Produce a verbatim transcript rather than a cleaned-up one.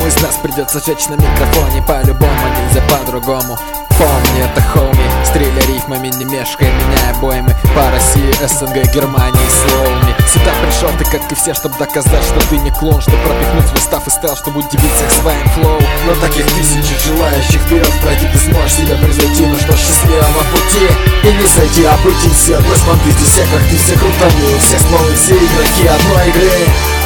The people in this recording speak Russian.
каждому из нас придется жечь на микрофоне. По-любому, нельзя по-другому. Помни это, хоуми, стреляй рифмами, не мешкай, меняй обоймы. По России, СНГ, Германии, слоуми. Сюда пришел ты, как и все, чтобы доказать, что ты не клон, чтобы пропихнуть свой став и стал, чтобы удивить всех своим флоу. Но таких тысячи желающих вперед пройти ты сможешь себя превзойти. Ну что, счастливого пути и не сойти, а пути все. Без банды, все как ты, все крутанули, все стволы, все игроки одной игры.